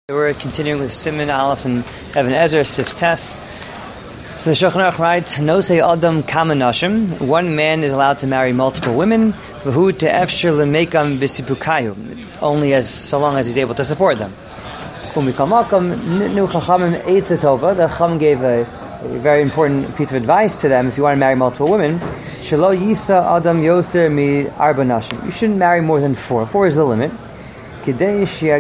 We're continuing with Siman Aleph and Even Ezer Sif Tes. So the Shulchan Aruch writes, "Nosei Adam Kama Nashim." One man is allowed to marry multiple women. V'hu te'efshir lemekam b'sipukayu. Only so long as he's able to support them. Umikal makam nu chachamim eitzah tova. The Chacham gave a very important piece of advice to them. If you want to marry multiple women, shelo yisa Adam yoser mi arba nashim. You shouldn't marry more than four. Four is the limit. In order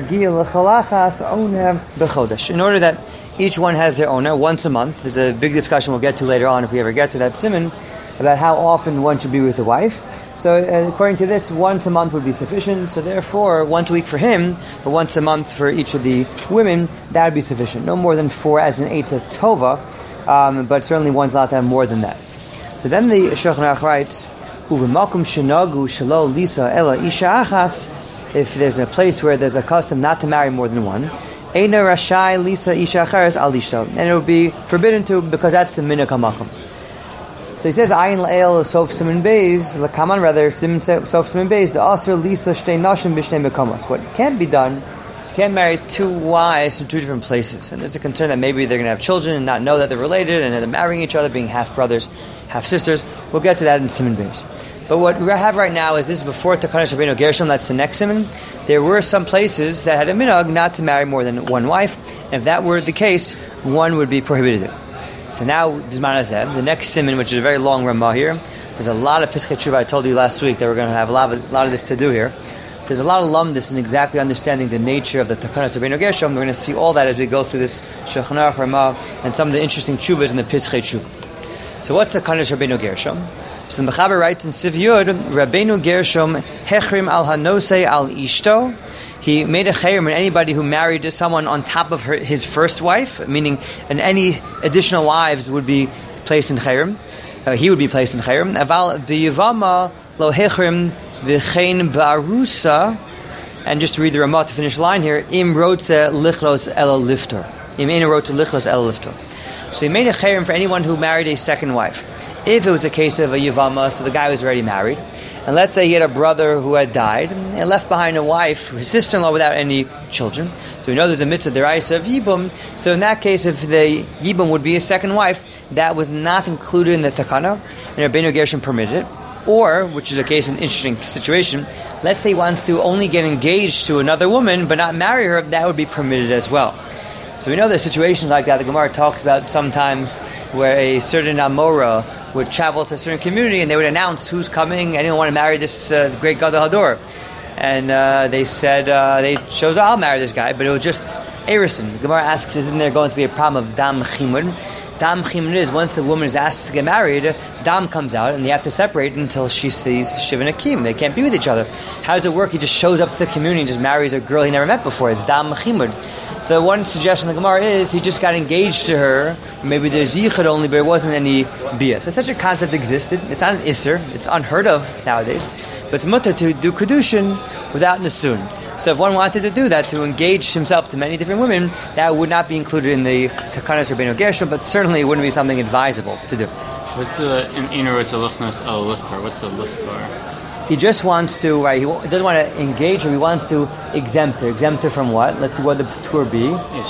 that each one has their owner once a month. There's a big discussion we'll get to later on if we ever get to that siman about how often one should be with the wife. So according to this, once a month would be sufficient. So therefore, once a week for him, or once a month for each of the women, that would be sufficient. No more than four as an eitzah tova, but certainly one's allowed to have more than that. So then the Shulchan Aruch writes, "Uv'makom shenagu shelo lisa ela isha achas." If there's a place where there's a custom not to marry more than one, Eina Rashai Lisa Isha Achares Al Ishto, and it would be forbidden to, because that's the Minhag HaMakom. So he says, Ayin La'el Sof Siman Beis, Lakaman rather, Siman Sof Siman Beis, the Aser Lisa Shtei Nashim B'Shtei Mekamos. What can't be done, you can't marry two wives from two different places. And there's a concern that maybe they're going to have children and not know that they're related, and they're marrying each other, being half brothers, half sisters. We'll get to that in Siman Beis. But what we have right now is this is before Takanas Rabbeinu Gershom, that's the next siman. There were some places that had a minhag not to marry more than one wife, and if that were the case, one would be prohibited. So now, Bizman Hazeh, the next siman, which is a very long Ramah here, there's a lot of Piskei Tshuva. I told you last week that we're going to have a lot of this to do here. There's a lot of lumdus in exactly understanding the nature of the Takanas Rabbeinu Gershom. We're going to see all that as we go through this Shulchan Aruch Ramah and some of the interesting tshuvas in the Piskei Tshuva. So what's the Takanas Rabbeinu Gershom? So the Mechaber writes in Siv Yud, Rabbeinu Gershom hechrim al hanosei al ishto. He made a chayrim on anybody who married someone on top of his first wife, meaning and any additional wives would be placed in chayrim. He would be placed in chayrim. Aval b'yivama lo hechrim v'chein ba'arusa. And just to read the Ramah to finish the line here, im rotze lichlos elo liftor. Im ein rotze lichlos elo liftor. So he made a chayrim for anyone who married a second wife. If it was a case of a yivama, so the guy was already married, and let's say he had a brother who had died and left behind a wife, his sister-in-law, without any children. So we know there's a mitzvah deraisa of yibum. So in that case, if the yibum would be a second wife, that was not included in the takana, and Rabbeinu Gershom permitted it. Or, which is a case, an interesting situation, let's say he wants to only get engaged to another woman but not marry her, that would be permitted as well. So we know there's situations like that. The Gemara talks about sometimes where a certain Amora would travel to a certain community and they would announce who's coming. Anyone want to marry this great Gadol Hador? And they said, they chose, I'll marry this guy, but it was just Erison. The Gemara asks, isn't there going to be a problem of Dam Chimud? Dam Chimud is, once the woman is asked to get married, Dam comes out and they have to separate until she sees Shiva Nakim. They can't be with each other. How does it work? He just shows up to the community and just marries a girl he never met before. It's Dam Chimud. So one suggestion of the Gemara is he just got engaged to her. Maybe there's yichud only, but there wasn't any bia. So such a concept existed. It's not an isser. It's unheard of nowadays. But it's mutter to do kedushin without nisun. So if one wanted to do that, to engage himself to many different women, that would not be included in the Takanas Rabbeinu Gershom, but certainly it wouldn't be something advisable to do. What's the inner liftness of lifter? What's the lifter? He just wants to, right, he doesn't want to engage her, he wants to exempt her. Exempt her from what? Let's see what the tour be.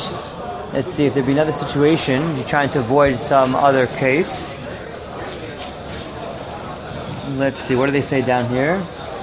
Let's see if there'd be another situation. You're trying to avoid some other case. Let's see, what do they say down here?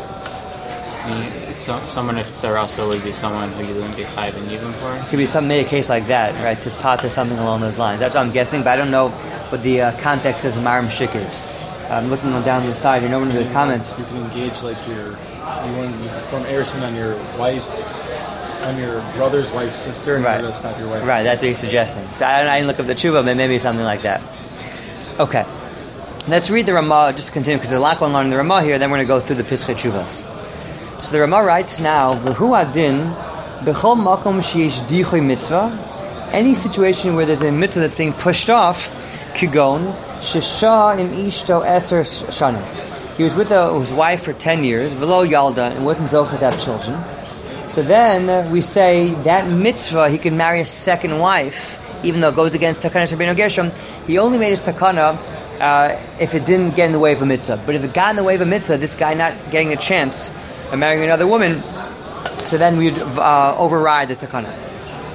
Someone, if it's also would be someone who you wouldn't be chayiv and even for? It could be a case like that, right? To pot or something along those lines. That's what I'm guessing, but I don't know what the context of the Maram Shik is. I'm looking down the side. You know, one of the comments. You can engage like you want to perform Erison on your brother's wife's sister, and right. You're going to stop your wife. Right, that's what he's suggesting. So I didn't look up the tshuva, but maybe something like that. Okay, let's read the Ramah. Just to continue because there's a lot going on in the Ramah here. Then we're going to go through the Piskei Tshuvas. So the Ramah writes now, V'hu adin b'chol makom sheyesh dichoy mitzvah. Any situation where there's a mitzvah that's being pushed off, kigon shesha im ishto eser shanim. He was with his wife for 10 years, v'lo yalda, and wasn't zocheh to have children. So then we say that mitzvah he can marry a second wife, even though it goes against Takanas Rabbeinu Gershom. He only made his takana if it didn't get in the way of a mitzvah. But if it got in the way of a mitzvah, this guy not getting a chance of marrying another woman, so then we'd override the takana.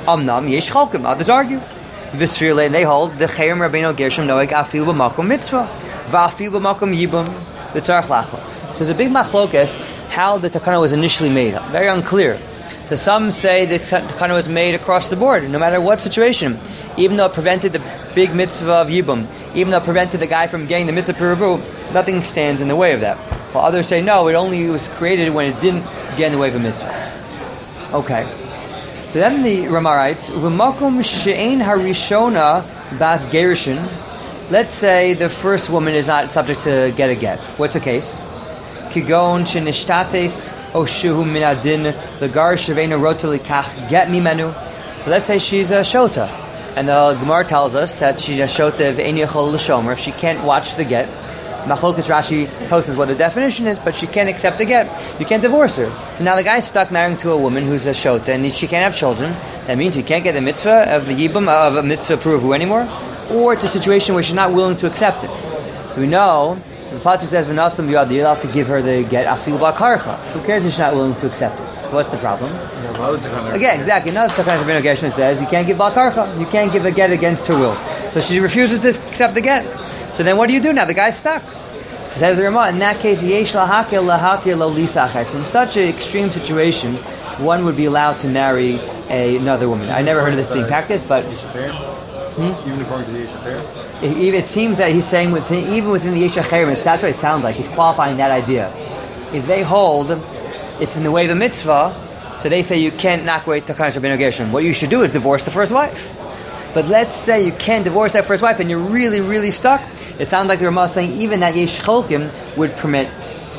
Amnam yesh chalkim. Others argue. V'sfirle, and they hold the Chayim Rabbeinu Gershom noeg afil b'makom mitzvah, v'afil b'makom yibum v'tzarich lachos. So there's a big machlokes how the takana was initially made. Very unclear. So some say the takana was made across the board, no matter what situation. Even though it prevented the big mitzvah of yibum, even though it prevented the guy from getting the mitzvah peruvu, nothing stands in the way of that. While others say no, it only was created when it didn't get in the way of a mitzvah. Okay. So then the Rama writes, "V'makom she'ein harishona bas gerushin." Let's say the first woman is not subject to get a get. What's the case? Kigon shenishtates oshuhu min adin legar sheveina rota likach get mimenu. So let's say she's a shota, and the Gemara tells us that she's a shota of ein yachol l'shomer if she can't watch the get. Machlokas Rashi tells us what the definition is, but she can't accept a get. You can't divorce her. So now the guy's stuck marrying to a woman who's a shota, and she can't have children. That means he can't get the mitzvah of yibum, of a mitzvah pruvu anymore, or it's a situation where she's not willing to accept it. So we know the pasuk says, "V'nasam yad," you're allowed to give her the get afil b'karcha. Who cares if she's not willing to accept it? So what's the problem? Again, exactly. Another Takana Rabbeinu Gershom says you can't give b'karcha. You can't give a get against her will. So she refuses to accept the get. So then what do you do now? The guy's stuck. Says the Rama, in that case, yesh lahakel lahatir lo lisachas. In such an extreme situation, one would be allowed to marry another woman. I never heard of this being practiced, but even according to the Yeshacher? It seems that he's saying even within the Yeshacher, that's what it sounds like. He's qualifying that idea. If they hold it's in the way of the mitzvah, so they say you can't knock away Takana Rabbeinu Gershom. What you should do is divorce the first wife. But let's say you can't divorce that first wife and you're really, really stuck. It sounds like the Ramah is saying even that Yesh Cholkim would permit.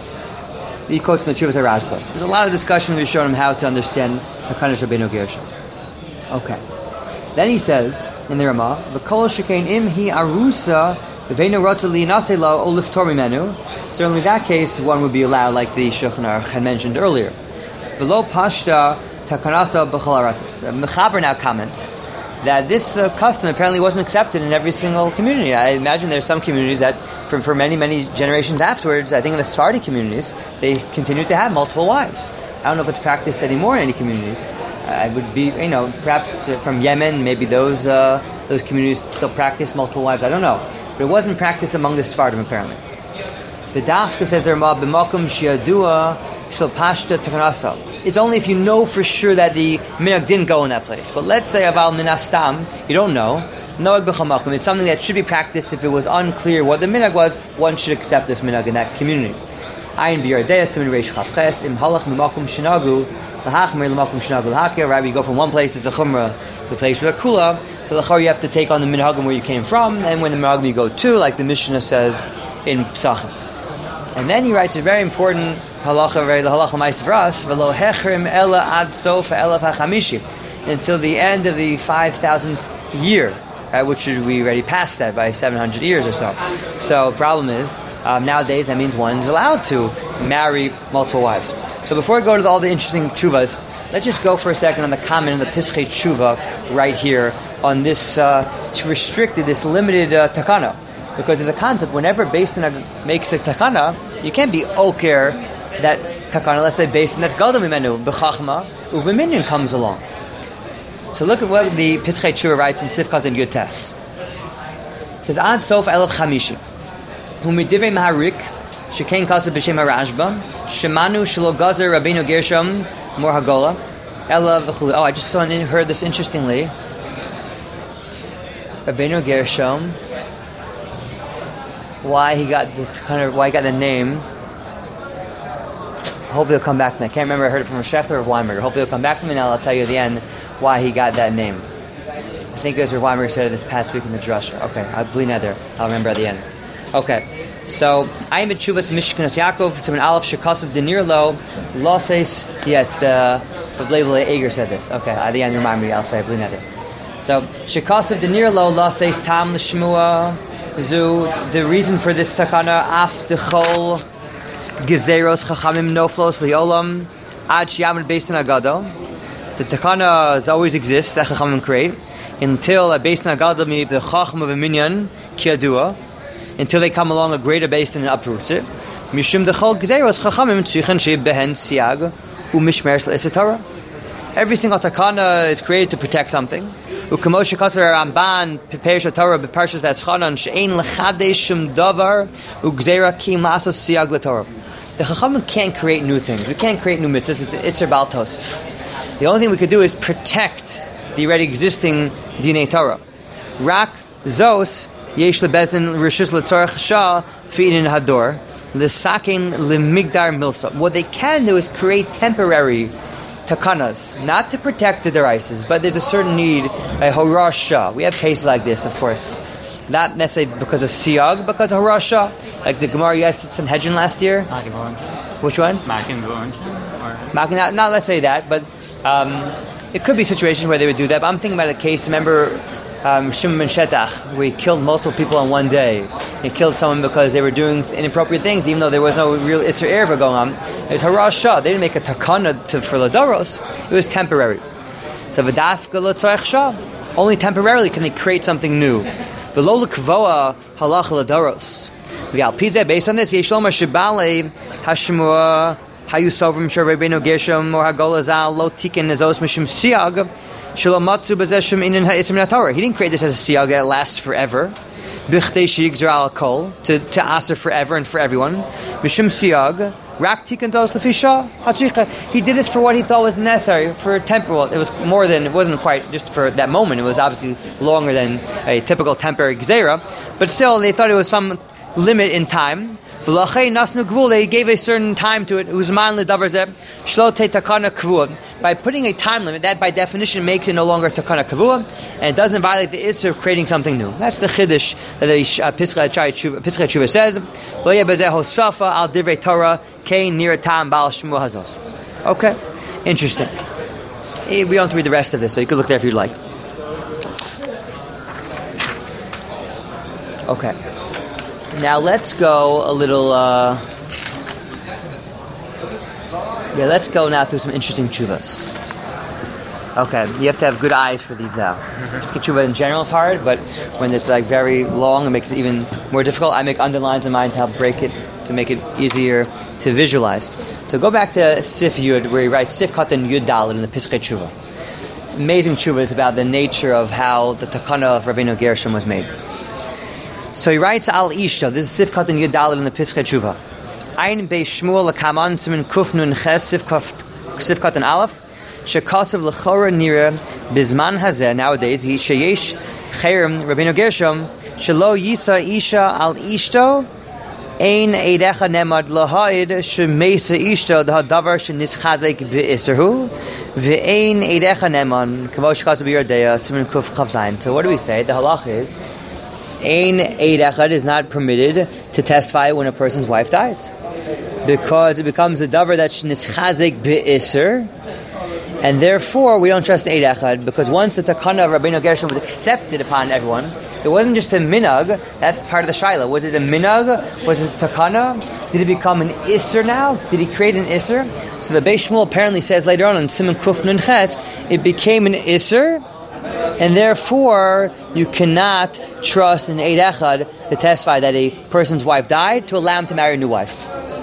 He quotes from the Chuvas HaRashbas. There's a lot of discussion. We've shown him how to understand Takana Rabbeinu Gershom. Okay. Then he says in the Ramah, "V'kol shekein im hi arusa v'veinu rotza li'nasei lo o liftor mimenu." Certainly, in that case, one would be allowed, like the Shulchan Aruch had mentioned earlier. V'lo pashta takanasa b'chol haratzos. The Mechaber now comments that this custom apparently wasn't accepted in every single community. I imagine there's some communities that, for many, many generations afterwards, I think in the Sephardi communities, they continue to have multiple wives. I don't know if it's practiced anymore in any communities. I would be, perhaps from Yemen, maybe those communities still practice multiple wives. I don't know. But it wasn't practiced among the Sephardim, apparently. The Dafka says there, b'makom shiadua shel pashta takanasa. It's only if you know for sure that the minhag didn't go in that place. But let's say aval minastam, you don't know. Noeg b'chamakom. It's something that should be practiced. If it was unclear what the minhag was, one should accept this minhag in that community. Ayin b'yardei simin reish chavches im halach b'makom shinagu l'hachmer l'makom shinagu l'haker. Right, you go from one place that's a chumrah to a place with a kula. So l'chor you have to take on the minhagim where you came from, and when the minhagim you go to, like the Mishnah says in Psachim. And then he writes a very important halacha, the halacha ma'aseh for us, v'lo hechrim ela ad sof elaf hachamishi, until the end of the 5,000th year, right, which we already passed that by 700 years or so. So problem is, nowadays that means one's allowed to marry multiple wives. So before we go to all the interesting tshuvas, let's just go for a second on the comment in the Pischei Tshuva right here on this restricted, this limited takana. Because there's a concept, whenever Beis Din makes a takana, you can't be oker that takana, let's say Beis Din that's gadol mimenu, b'chachma, u'v'minyan comes along. So look at what the Pischei Tshuva writes in Sifkat and Yutes. It says, Ad sof elef chamishi, hu midivrei maharik, shekein kaseh b'shem harashba, shemanu shelo gazer Rabbeinu Gershom mor hagola, ela v'chulu. Oh, I just heard this interestingly. Rabbeinu Gershom, why he got the name. Hopefully he'll come back to me. I can't remember. I heard it from a Shechter or Weinberger. Hopefully he'll come back to me, and I'll tell you at the end why he got that name. I think it was Weinberger said it this past week in the drasha. Okay, I'll bleed nether. I'll remember at the end. Okay, so I am at Chuvas Mishkanas Yaakov. So in Aleph Shekasav Denir Lo Loses. Yes, the label Ager said this. Okay, at the end remind me. I'll say bleed nether. So Shekasav Denir Lo Loses Tam L'Shmua. The reason for this takana, af dechol gezeros chachamim noflos liolam ad shiyamin Beis Din agado. The takana always exists that chachamim create until a Beis Din agado mi the chacham of a minyan kiadua, until they come along a greater Beis Din and uproots it. Mishum dechol gezeros chachamim tzichen shebehen siag umishmeres le'esatara. Every single takana is created to protect something. U'kamoshe kasar Ramban Pepesh Torah beParshas V'Eschanan she'ein lechadesh shum davar u'gzeira kim lasos siag l'Torah. The Chachamim can't create new things. We can't create new mitzvahs. It's Isser Bal Tosef. The only thing we could do is protect the already existing Dinei Torah. Rak Zos Yesh LeBezdin Rishus LeTzorach Shah Fi'inin Hador L'Sakin L'Migdar Milsa. What they can do is create temporary takanas, not to protect the deraises, but there's a certain need, a horasha. We have cases like this, of course. Not necessarily because of siyag, because of horasha. Like the Gemara Yes Sanhedrin last year. Which one? Not let's say that, but it could be situations where they would do that. But I'm thinking about a case, remember Shimon ben Shetach, where he killed multiple people on one day. He killed someone because they were doing inappropriate things, even though there was no real Isser Erva going on. It was harasha. They didn't make a takana for Ladoros. It was temporary. So v'dafka lo tzarech shah. Only temporarily can they create something new. V'lo l'kvoa halacha Ladoros. V'al pizeh, based on this, yesh lomar shebale hashmua hayusovim shor Rabbeinu Gershom or hagolazal lo tiken nezos mishum siag. He didn't create this as a siyag that lasts forever. To aser forever and for everyone. He did this for what he thought was necessary, for temporal. It was more than, it wasn't quite just for that moment. It was obviously longer than a typical temporary gzeira. But still, they thought it was some limit in time. They gave a certain time to it. By putting a time limit, that by definition makes it no longer takana kavua, and it doesn't violate the issue of creating something new. That's the chiddush that the Pischei Tshuva says. Okay, interesting. We don't have to read the rest of this, so you can look there if you'd like. Okay. Now let's go a little. Let's go now through some interesting tshuvas. Okay, you have to have good eyes for these now. Just tshuva in general is hard, but when it's like very long, it makes it even more difficult. I make underlines in mine to help break it, to make it easier to visualize. So go back to Sif Yud, where he writes Sif Katan Yud Daled in the Pischei Tshuva. Amazing tshuva is about the nature of how the takana of Rabbeinu Gershom was made. So he writes Al Isha. This is Sif Katan Yud Daled in the Pischei Tshuva. Ein Bei Shmuel Lakaman Simen Kuf Nun Ches Sif Katan Aleph Shekasav L'Chora Nira Bizman Hazeh. Nowadays, he Sheyesh Cherem Rabbeinu Gershom Shelo Yisa Isha Al Ishto Ein Eidecha Nemad Lahaid Shemeisa Ishto Davar Shenischazek Be'Isserhu Ve'ein Eidecha Neman Kavosh Kasav Yardea Simen Kuf Chav Zayin. So what do we say? The halach is Ein Eid Echad is not permitted to testify when a person's wife dies, because it becomes a davar that's nischazek be'isser, and therefore we don't trust Eid Echad, because once the takana of Rabbeinu Gershom was accepted upon everyone, it wasn't just a minag. That's part of the shaila. Was it a minag? Was it a takana? Did it become an isser now? Did he create an isser? So the Beis Shmuel apparently says later on in Siman Kuf Nun Ches, it became an isser, and therefore you cannot trust an Eid Echad to testify that a person's wife died to allow him to marry a new wife.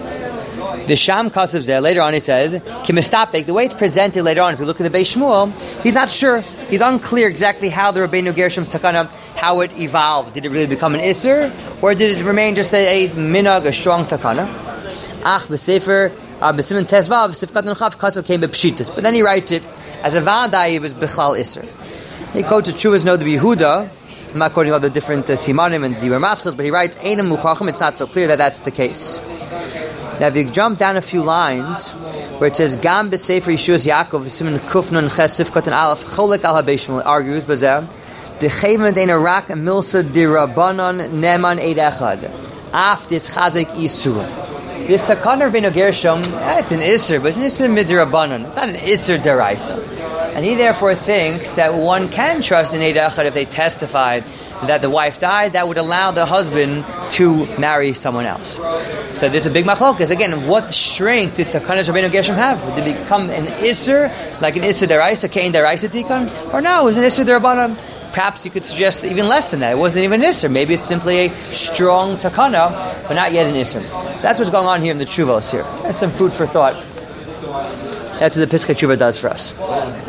The Sham Kasav there, later on he says, Kimistapik, the way it's presented later on, if you look at the Beis Shmuel, he's not sure. He's unclear exactly how the Rabbeinu Gershom's takana, how it evolved. Did it really become an Isser, or did it remain just a minag, a strong takana? Ach, b'sefer, b'simen tezvav, sifkat n'chav, kasav came b'pshitas. But then he writes it, as a va'adai, it was b'chlal Isser. He quotes the Chuvas Noda Yehuda. I'm not quoting all the different simanim and divrei maschos, but he writes, Einam muchachim, it's not so clear that that's the case. Now, if you jump down a few lines, where it says, Gam b'sefer Yeshuas Yaakov, Simen Kuf Nun Ches Sifkat Aleph, Cholek al HaBeis Shmuel, argues, Bazeh, Decheven deina rak milsa dirabanan neman Eid Echad, af dis chazek isur. This takana of Rabbeinu Gershom, it's an isur, but it's an isur midrabanan. It's not an isur deraisa. And he therefore thinks that one can trust in Eid Echad if they testify that the wife died, that would allow the husband to marry someone else. So there's a big machlokas. Again, what strength did Takanas Rabbeinu Gershom have? Did it become an Isser, like an Isser deraisa, Kein deraisa tikkun? Or no, it was an Isser derabanan. Perhaps you could suggest even less than that. It wasn't even an Isser. Maybe it's simply a strong takana, but not yet an Isser. That's what's going on here in the Chuvos here. That's some food for thought. That's what the Piskei Tshuva does for us.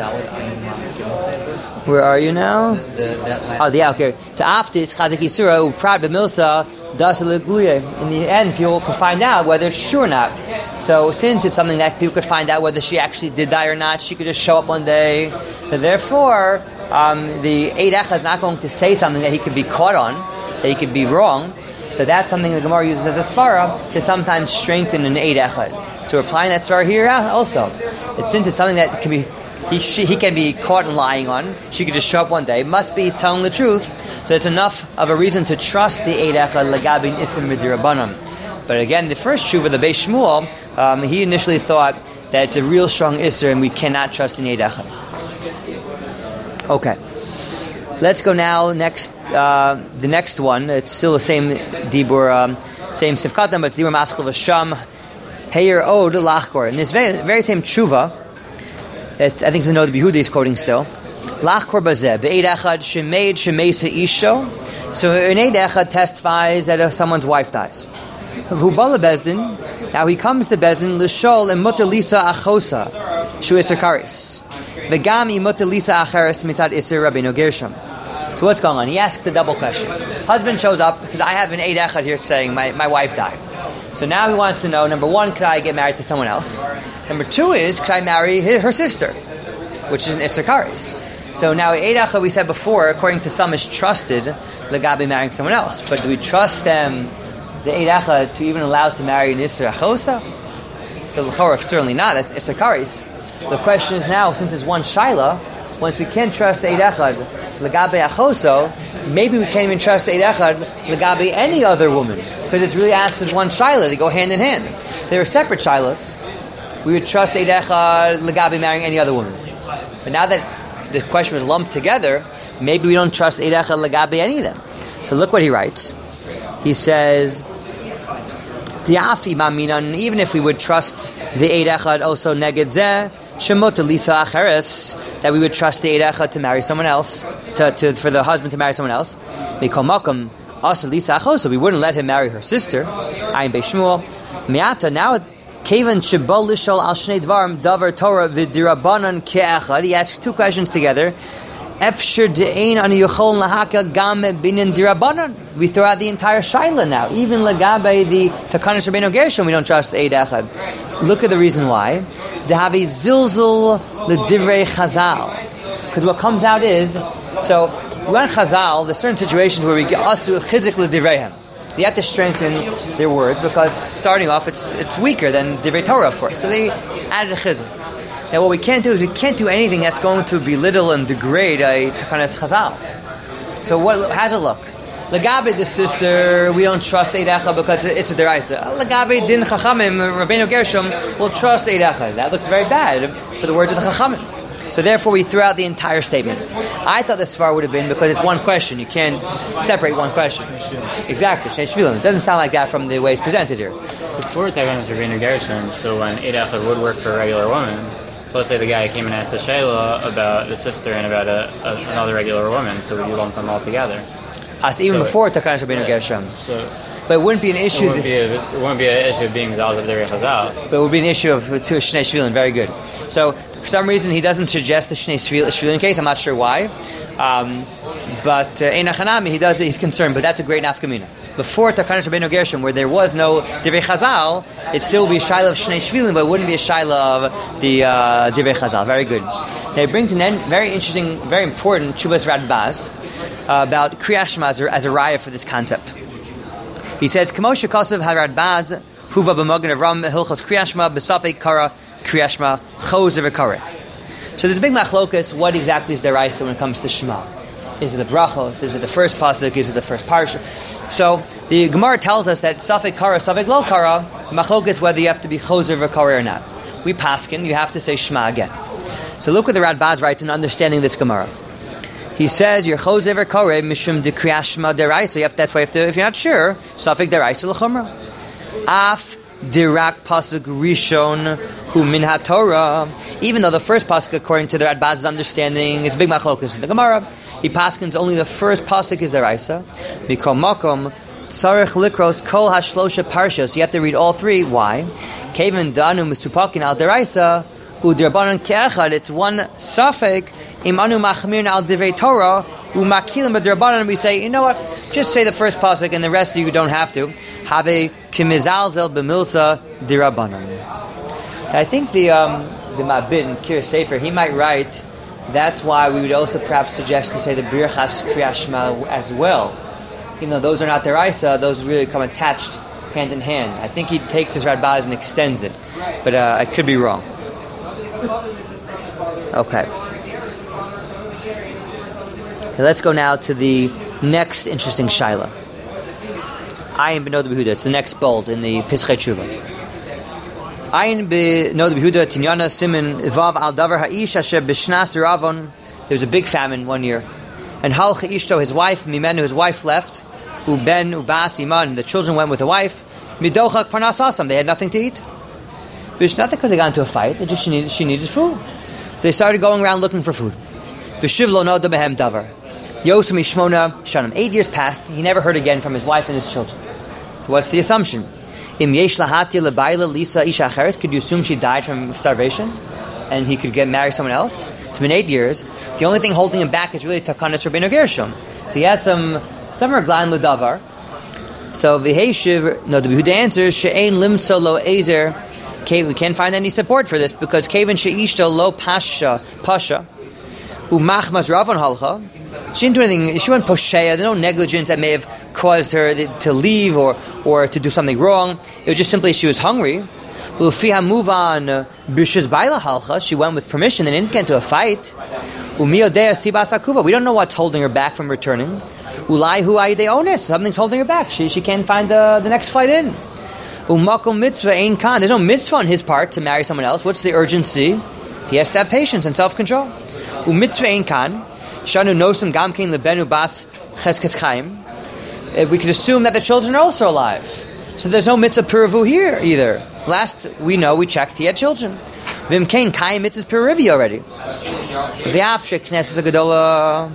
Where are you now? Okay. To aftis chazik isura uprad b'milsa das legluye. In the end, people can find out whether it's true or not. So since it's something that people could find out whether she actually did die or not, she could just show up one day. So therefore, the Eid Echad is not going to say something that he could be caught on, that he could be wrong. So that's something the Gemara uses as a svara to sometimes strengthen an Eid Echad. So we're applying that svara here also. Since it's something that can be he can be caught in lying on, she could just show up one day, must be telling the truth, so it's enough of a reason to trust the Eid Echad legabin isim midirabanan. But again, the first tshuva, the Beis Shmuel, he initially thought that it's a real strong isser and we cannot trust an Eid Echad. Okay. Let's go now next, the next one. It's still the same Dibur, same Sifkatam, but it's Dibur Maskal Vasham, Heyer Od Lachkor. In this very same tshuva, I think it's the note Yehuda is quoting still. Lachkor bazeh, be'eid echad shemeid shemeisa isho. So an Eid Echad testifies that if someone's wife dies. V'hubala bezdin, now he comes to bezdin, l'shol emuter lisa achosa, shu iser karis. V'gam imuter lisa acheres mitzad iser Rabbeinu Gershom. So what's going on? He asked the double question. Husband shows up, says, I have an Eid Echad here saying my wife died. So now he wants to know, number one, could I get married to someone else? Number two is, could I marry her sister? Which is an Isser Karis. So now Eid Echad, we said before, according to some, is trusted, Legabi marrying someone else. But do we trust them, the Eid Echad, to even allow to marry an Isser Achosa? So L'chorah, certainly not, that's Isser Karis. The question is now, since it's one Shaila, once we can't trust the Eid Echad, Legabe Achoso, maybe we can't even trust the Eid Echad Legabe any other woman, because it's really asked as one Shaila, they go hand in hand. If they were separate Shailas, we would trust Eid Echad Legabe marrying any other woman. But now that the question was lumped together, maybe we don't trust Eid Echad Legabe any of them. So look what he writes. He says, even if we would trust the Eid Echad also neged zeh, Shemot Lisa Acheres, that we would trust the Eid Echad to marry someone else, for the husband to marry someone else. Mikol Makom Asa Lisa Achosa, we wouldn't let him marry her sister. Ayin Beis Shmuel Miata. Now Kevan Shebal Lishol Al Shnei Dvarim Davar Torah V'Dirabanan Ke'echad. He asks two questions together. Efshir De'ein Ani Yochol Lahaka Gam Binin Dirabanan. We throw out the entire shaila now. Even Lagabe the Takanas Rabbeinu Gershom, we don't trust Eid Echad. Look at the reason why. They have a zilzul l'divrei Chazal. Because what comes out is, so when Chazal, there's certain situations where we get asu chizik l'divreihem. You have to strengthen their words because starting off it's weaker than divrei Torah, of course. So they added a chizik. Now what we can't do is we can't do anything that's going to belittle and degrade a Takanas Chazal. So how's it look? Lagabe the sister, we don't trust Eid Echad because it's a deraisa. Lagabe din Chachamim, Rabbeinu Gershom will trust Eid Echad. That looks very bad for the words of the Chachamim. So therefore we threw out the entire statement. I thought the svar would have been because it's one question. You can't separate one question. Exactly, Shnei Shvilim. It doesn't sound like that from the way it's presented here. Before Takanas Rabbeinu Gershom, so when Eid Echad would work for a regular woman, so let's say the guy came and asked the Shayla about the sister and about another regular woman, so we lump them all together. Even before Takanas Rabbeinu Gershom. But it wouldn't be an issue. It wouldn't be an issue of being Zal of the Chazal. But it would be an issue of two Shnei Shvilin. Very good. So for some reason he doesn't suggest the Shnei Shvilin case. I'm not sure why. But in Achanami he's concerned. But that's a great nafkamina. Before Takanas Rabbeinu Gershom, where there was no Divrei Chazal, it'd still be a shaila of Shnei Shvilin, but it wouldn't be a shaila of the Divrei Chazal. Very good. Now it brings an very interesting, very important Chuvas Radbaz about Kriyas Shema as a raya for this concept. He says, "Kamosha Kosev Haradbaz Huva b'Magen Avram Hilchos Kriyas Shema b'Safek Kara Kriyas Shema Chozer v'Kara." So there's a big machlokas. What exactly is the raya when it comes to Shema? Is it the brachos? Is it the first pasuk? Is it the first parsha? So the Gemara tells us that Safek Kara, Safek Lo Kara, machlokas whether you have to be Chozer v'Kara or not. We paskin, you have to say Shema again. So look what the Radbaz writes in understanding this Gemara. He says, "Your chozer v'koreh mishum de kriyas shema deraisa." That's why you have to. If you're not sure, safek deraisa l'chumra. Af dirak pasuk rishon hu min haTorah. Even though the first pasuk, according to the Radbaz's understanding, is big machlokas in the Gemara, he paskins only the first pasuk is deraisa. Mikol makom tzarich likros kol hashlosha parshas. You have to read all three. Why? Kevan danu misupakin al deraisa U'Dirabanan ke'echad, it's one suffix. Imanu machmirin al divrei Torah u'makilim b'Dirabanan. We say, you know what? Just say the first pasuk, and the rest you don't have to. Have kimizalzel b'milsa dirabanan. I think the Mabit in Kir Sefer, he might write. That's why we would also perhaps suggest to say the birchas kriyas shema as well. Even though those are not deraisa, those really come attached hand in hand. I think he takes his Radbaz and extends it, but I could be wrong. Okay. So let's go now to the next interesting shaila. Ayin b'nod b'Yehuda. It's the next bold in the Pischei Tshuva. Ayin b'nod b'Yehuda tinyana simin vav al davar ha'ish asher b'shnas ravon. There was a big famine one year, and halcha ishto, his wife, mimenu, his wife left. Uben ubas iman, the children went with the wife. Midochak parnasasam, they had nothing to eat. Not because they got into a fight, she needed food. So they started going around looking for food. V'shiv lo noda behem davar. Yosem ishmona shanim. 8 years passed, he never heard again from his wife and his children. So what's the assumption? Im yesh lahati lebayla lisa isha acheres. Could you assume she died from starvation? And he could marry someone else? It's been 8 years. The only thing holding him back is really Takanas Rabbeinu Gershom. So he has some reglan l'davar. So v'heishiv, no, the Yehuda answers, she'ein limtso lo ezer. We can't find any support for this because Kevin she'ishto lo pasha umachmas ravon halcha. She didn't do anything. She went posheya. There's no negligence that may have caused her to leave or to do something wrong. It was just simply she was hungry. Ufiha muvan b'shiz baila halcha. She went with permission. They didn't get into a fight. Umiyodea sibas akuva. We don't know what's holding her back from returning. Ulai hu ayidei ones. Something's holding her back. She can't find the next flight in. Umakom mitzvah ein kan. There's no mitzvah on his part to marry someone else. What's the urgency? He has to have patience and self-control. Umitzvah ein kan. Shanu nosem gamkein lebenu bas cheskes chaim. We could assume that the children are also alive. So there's no mitzvah puravu here either. Last we checked, he had children. Vim kain kaim mitzvah puravi already. V'af shekneses agadola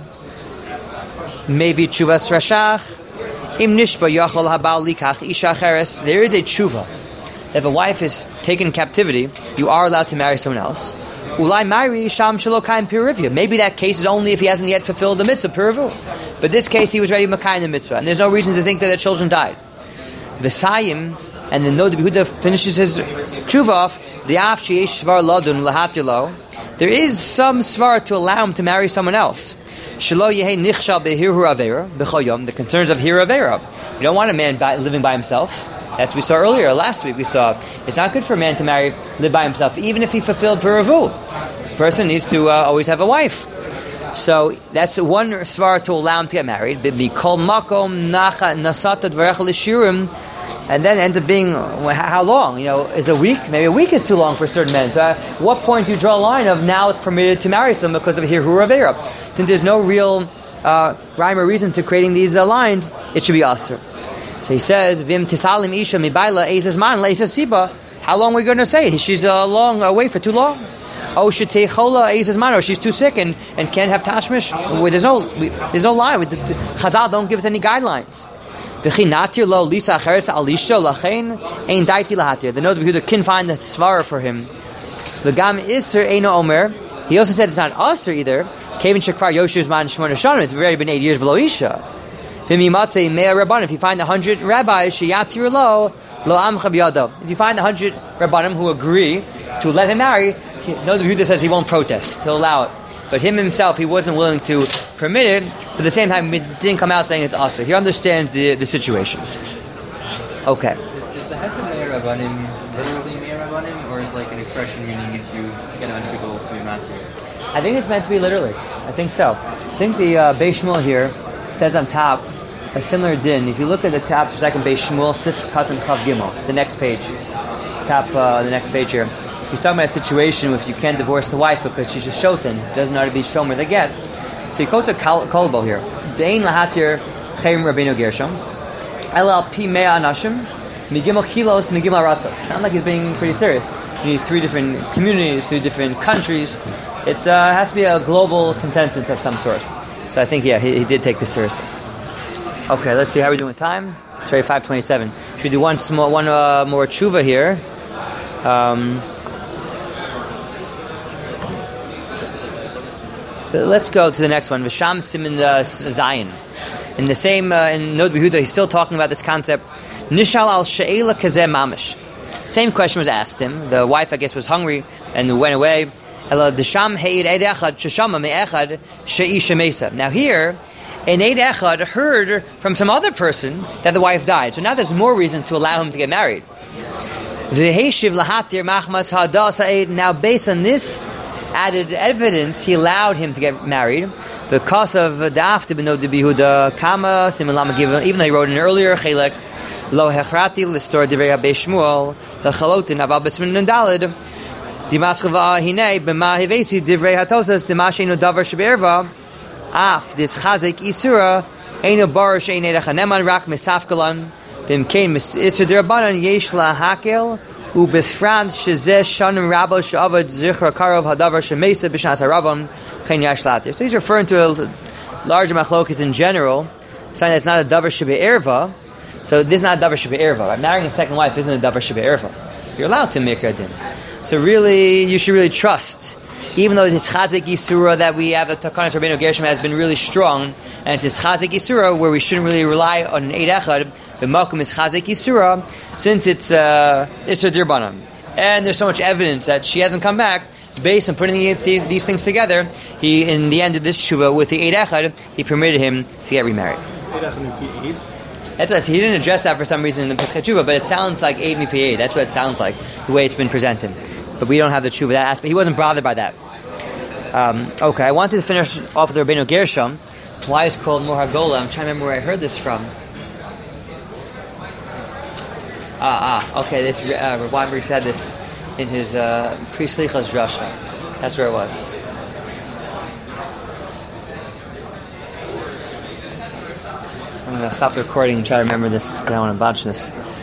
mevi tshuvas rashach. Im nishba yachol habal likach isha acheres. There is a tshuva. If a wife is taken in captivity, you are allowed to marry someone else. Ulai mari sham shalokayim pirivya. Maybe that case is only if he hasn't yet fulfilled the mitzvah pirivu. But this case, he was ready to makayim the mitzvah, and there's no reason to think that the children died. V'sayim, and then the Yehuda finishes his tshuva off. The af sheyesh shvar ladun lahatilo. There is some svar to allow him to marry someone else. Shelo yehei nichshal behirur avera b'choyom. The concerns of hirur avera. You don't want a man living by himself. As we saw earlier, last week we saw, it's not good for a man to live by himself, even if he fulfilled puravu. A person needs to always have a wife. So that's one svar to allow him to get married. B'kol makom nasata dvarecha l'shirim, and then ends up being how long? Is a week? Maybe a week is too long for certain men. So at what point do you draw a line of now it's permitted to marry someone because of hirur avera? Since there's no real rhyme or reason to creating these lines, it should be asur. So he says, "Vim tisalim isha mibayla eizes man leizes siba." How long are we going to say? She's long away for too long. Oh, shetei chola eizes man, or she's too sick and can't have tashmish. There's no line. Chazal don't give us any guidelines. V'chi natir lo lisa acheres al isha lachein ein daiti lahatir. The note Yehuda can find the svara for him. V'gam iser eino omer. He also said it's not asur either. Kevin shekvar yoshir's man shmona shanim. It's already been 8 years below isha. If you find 100 rabbis, if you find 100 rabbanim who agree to let him marry, the Yehuda says he won't protest; he'll allow it. But him himself, he wasn't willing to permit it. But at the same time, he didn't come out saying it's asur. He understands the situation. Okay. Is the heter me'er rabbanim literally me'er rabbanim, or is like an expression meaning if you get 100 people to be matir? I think it's meant to be literally. I think so. I think the Beis Shmuel here says on top a similar din. If you look at the top second Beis Shmuel Sif Katan Chav Gimel, the next page, the next page here, he's talking about a situation if you can't divorce the wife because she's a shoten, doesn't know how to be shomer the get. So he quotes a kolbo here. Dein lahatir chayim Rabbeinu Gershom elal pi mea anashim migimel kilos migimel ratos. Sounds like he's being pretty serious. You need 3 different communities, 3 different countries. It has to be a global consensus of some sort. So I think, he did take this seriously. Okay, let's see how we're doing with time. Sorry, 5:27. Should we do one more tshuva here? But let's go to the next one. V'sham simin Zayin. In the same, in Nod Behuda, he's still talking about this concept. Nishal al she'ela kazeh mamish. Same question was asked him. The wife, I guess, was hungry and went away. Now here, an Eid Echad heard from some other person that the wife died. So now there's more reason to allow him to get married. Now based on this added evidence, he allowed him to get married because of the after B'nod Behuda Kama Simalama given, even though he wrote an earlier Chelek Lo Hechrati L'Stor Divrei Rabbi Shmuel L'Chalotin Aval B'Smin Nandalid Dimaskava Hine B'ma Hivesi Divrei Hatosas Dimashenu Davar Shebe'erva Af Dis Chazik Isura Eino Bar Shein Erecha Neman Rak Misafkalan B'Mkein Isra Dirabanan Yesh La Hakel Ubefrant Shezeh Shanim Rabba Shavad Zichra Karov Hadavar Shemesa B'Shas Haravam Chen Yash Latir. So he's referring to a larger machlokes in general, saying that's not a davar shebe'erva. So this is not a davar shebe'erva. Right? Marrying a second wife isn't a davar shebe'erva. You're allowed to make a din. So really, you should really trust. Even though this Chazik Yisura that we have, the Takanas Rabbeinu Gershom has been really strong, and it's this Chazik Yisura where we shouldn't really rely on an Eid Echad. The Malkum is Chazik Yisura, since it's Isser Dirbanam. And there's so much evidence that she hasn't come back, based on putting these things together, he, in the end of this Shuvah, with the Eid Echad, he permitted him to get remarried. That's what he didn't address that for some reason in the Pesach Shuvah, but it sounds like Eid Mipi Eid. That's what it sounds like, the way it's been presented. But we don't have the Shuvah that aspect. He wasn't bothered by that. Okay, I wanted to finish off with the Rabbeinu Gershom. Why it's called Mor HaGola? I'm trying to remember where I heard this from. Okay, this Rav Weinberg said this in his Pre-Slichas Drasha. That's where it was. I'm going to stop the recording and try to remember this, because I don't want to botch this.